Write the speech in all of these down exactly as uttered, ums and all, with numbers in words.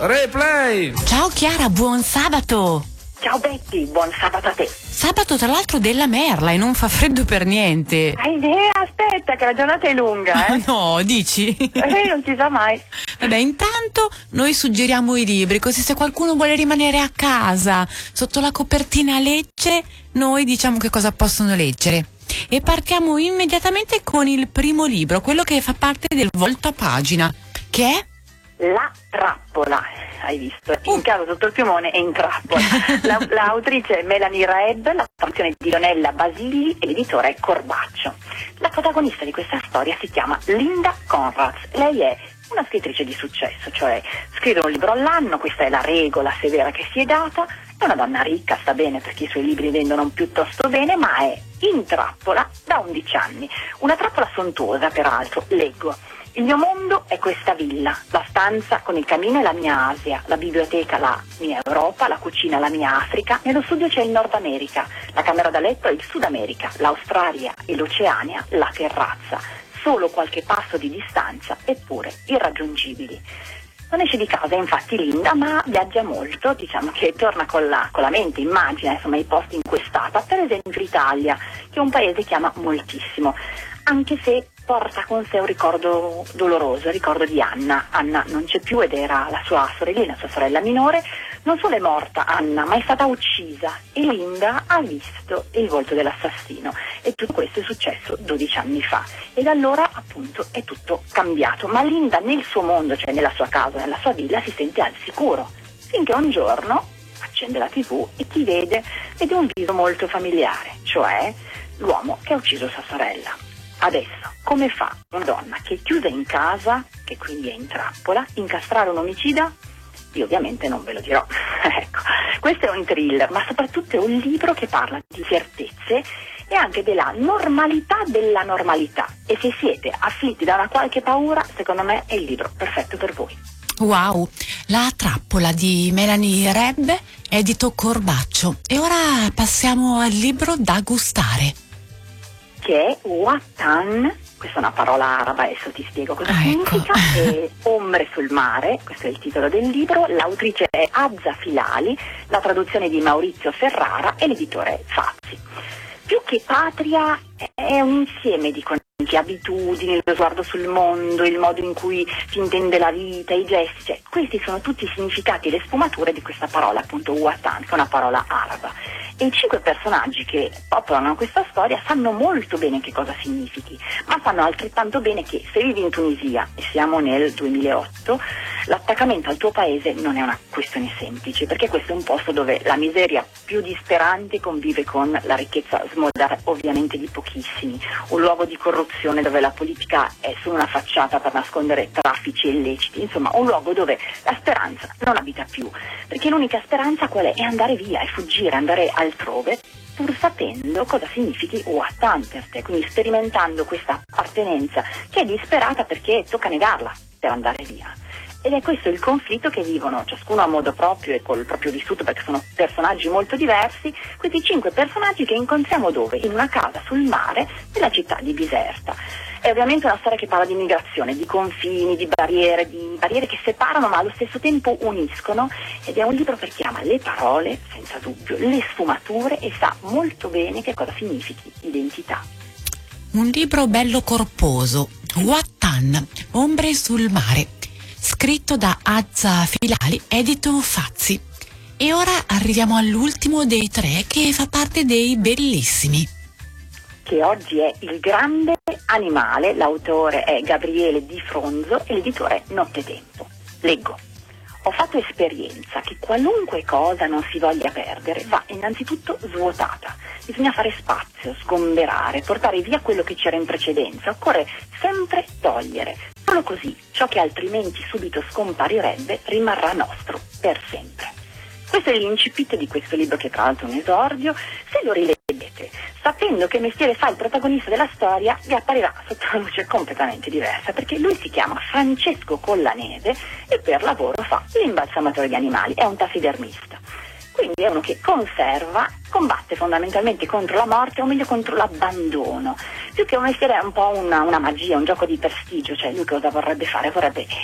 Replay! Ciao Chiara, buon sabato! Ciao Betty, buon sabato a te. Sabato tra l'altro della merla e non fa freddo per niente. Hai idea? Aspetta che la giornata è lunga, eh? No, dici? Eh, non si sa mai. Vabbè, intanto noi suggeriamo i libri, così se qualcuno vuole rimanere a casa sotto la copertina legge, noi diciamo che cosa possono leggere. E partiamo immediatamente con il primo libro, quello che fa parte del volto a pagina, che è La trappola, hai visto? In caso sotto il piumone è in trappola. La, l'autrice è Melanie Rebb, la traduzione di Lionella Basilli e l'editore è Corbaccio. La protagonista di questa storia si chiama Linda Conrads. Lei è una scrittrice di successo, cioè scrive un libro all'anno, questa è la regola severa che si è data. È una donna ricca, sta bene perché i suoi libri vendono piuttosto bene, ma è in trappola da undici anni. Una trappola sontuosa, peraltro. Leggo. Il mio mondo è questa villa, la stanza con il camino è la mia Asia, la biblioteca la mia Europa, la cucina la mia Africa, nello studio c'è il Nord America, la camera da letto è il Sud America, l'Australia e l'Oceania, la terrazza, solo qualche passo di distanza, eppure irraggiungibili. Non esce di casa infatti Linda, ma viaggia molto, diciamo che torna con la, con la mente, immagina insomma i posti in cui è stata, per esempio l'Italia, che è un paese che ama moltissimo, anche se porta con sé un ricordo doloroso, il ricordo di Anna. Anna non c'è più ed era la sua sorellina, la sua sorella minore. Non solo è morta Anna, ma è stata uccisa e Linda ha visto il volto dell'assassino. E tutto questo è successo dodici anni fa. E da allora appunto è tutto cambiato. Ma Linda nel suo mondo, cioè nella sua casa, nella sua villa, si sente al sicuro. Finché un giorno accende la tivù e chi vede? Vede un viso molto familiare, cioè l'uomo che ha ucciso sua sorella. Adesso, come fa una donna che è chiusa in casa, che quindi è in trappola, incastrare un omicida? Io ovviamente non ve lo dirò. Ecco, questo è un thriller, ma soprattutto è un libro che parla di certezze e anche della normalità della normalità. E se siete afflitti da una qualche paura, secondo me è il libro perfetto per voi. Wow, La trappola di Melanie Rebb, edito Corbaccio. E ora passiamo al libro da gustare, che è Watan, questa è una parola araba, adesso ti spiego cosa ah, significa, ecco. è Ombre sul mare, questo è il titolo del libro, l'autrice è Azza Filali, la traduzione di Maurizio Ferrara e l'editore è Fazzi. Più che patria è un insieme di concetti, abitudini, lo sguardo sul mondo, il modo in cui si intende la vita, i gesti, cioè, questi sono tutti i significati e le sfumature di questa parola, appunto Watan, che è una parola araba. E i cinque personaggi che popolano questa storia sanno molto bene che cosa significhi, ma sanno altrettanto bene che se vivi in Tunisia, e siamo nel duemilaotto, l'attaccamento al tuo paese non è una questione semplice, perché questo è un posto dove la miseria più disperante convive con la ricchezza smodata ovviamente di pochissimi, un luogo di corruzione dove la politica è solo una facciata per nascondere traffici illeciti, insomma un luogo dove la speranza non abita più, perché l'unica speranza qual è? È andare via, è fuggire, andare altrove, pur sapendo cosa significhi Watan per te, quindi sperimentando questa appartenenza che è disperata perché tocca negarla per andare via. Ed è questo il conflitto che vivono, ciascuno a modo proprio e col proprio vissuto, perché sono personaggi molto diversi, questi cinque personaggi che incontriamo dove? In una casa sul mare della città di Biserta. È ovviamente una storia che parla di migrazione, di confini, di barriere, di barriere che separano ma allo stesso tempo uniscono, ed è un libro perché ama le parole, senza dubbio, le sfumature e sa molto bene che cosa significhi identità. Un libro bello corposo, Watan, Ombre sul mare, scritto da Azza Filali, edito Fazzi. E ora arriviamo all'ultimo dei tre che fa parte dei bellissimi, che oggi è Il grande animale, l'autore è Gabriele Di Fronzo e l'editore è Nottetempo. Leggo. Ho fatto esperienza che qualunque cosa non si voglia perdere va innanzitutto svuotata. Bisogna fare spazio, sgomberare, portare via quello che c'era in precedenza. Occorre sempre togliere. Solo così ciò che altrimenti subito scomparirebbe rimarrà nostro per sempre. Questo è l'incipit di questo libro, che tra l'altro è un esordio. Se lo rileggete, sapendo che mestiere fa il protagonista della storia, vi apparirà sotto una luce completamente diversa, perché lui si chiama Francesco Collanese e per lavoro fa l'imbalsamatore di animali, è un tassidermista. Quindi è uno che conserva, combatte fondamentalmente contro la morte, o meglio contro l'abbandono. Più che un mestiere è un po' una, una magia, un gioco di prestigio, cioè lui cosa vorrebbe fare? Vorrebbe...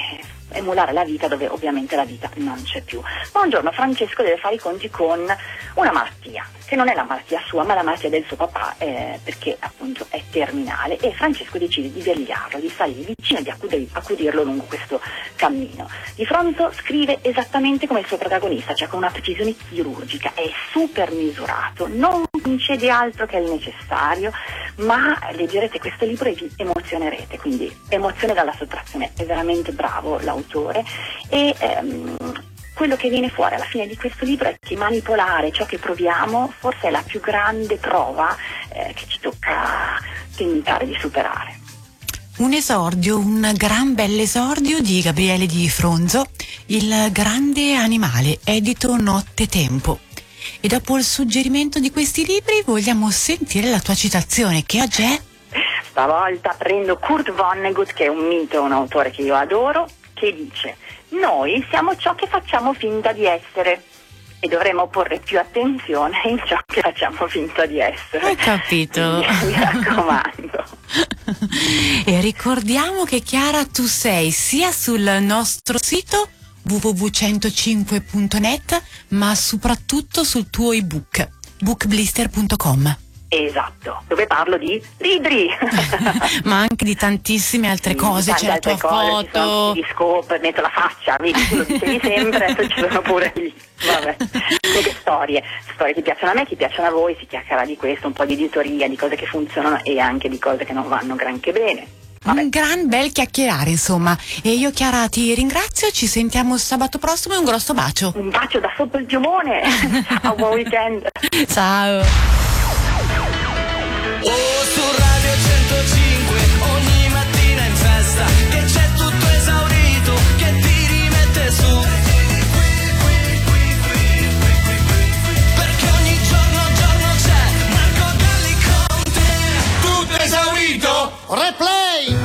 emulare la vita dove ovviamente la vita non c'è più. Ma un giorno Francesco deve fare i conti con una malattia, che non è la malattia sua ma la malattia del suo papà, eh, perché appunto è terminale, e Francesco decide di vegliarlo, di stargli vicino e di accudir- accudirlo lungo questo cammino. Di fronte scrive esattamente come il suo protagonista, cioè con una precisione chirurgica, è super misurato, non concede altro che il necessario, ma leggerete questo libro e vi emozionerete, quindi emozione dalla sottrazione, è veramente bravo l'autore. E ehm, quello che viene fuori alla fine di questo libro è che manipolare ciò che proviamo forse è la più grande prova eh, che ci tocca tentare di superare. Un esordio, un gran bell'esordio di Gabriele Di Fronzo, Il grande animale, edito Nottetempo. E dopo il suggerimento di questi libri vogliamo sentire la tua citazione, che oggi è? Stavolta prendo Kurt Vonnegut, che è un mito, un autore che io adoro, che dice: noi siamo ciò che facciamo finta di essere e dovremmo porre più attenzione in ciò che facciamo finta di essere. Hai capito? Quindi, mi raccomando. E ricordiamo che Chiara, tu sei sia sul nostro sito w w w punto centocinque punto net, ma soprattutto sul tuo ebook book blister punto com. Esatto, dove parlo di libri, ma anche di tantissime altre sì, cose, c'è la tua cose, foto, di scope, metto la faccia, vedi, tu lo dicevi sempre, adesso ci sono pure lì. Vabbè, che storie, storie che piacciono a me, che piacciono a voi, si chiacchiera di questo, un po' di editoria, di cose che funzionano e anche di cose che non vanno granché bene. Vabbè. Un gran bel chiacchierare, insomma. E io, Chiara, ti ringrazio, ci sentiamo sabato prossimo e un grosso bacio. Un bacio da sotto il piumone. Ciao, buon weekend. Ciao. Oh, su Radio centocinque ogni mattina in festa, che c'è tutto esaurito, che ti rimette su. Perché ogni giorno, giorno c'è Marco Galli con te. Tutto esaurito, replay.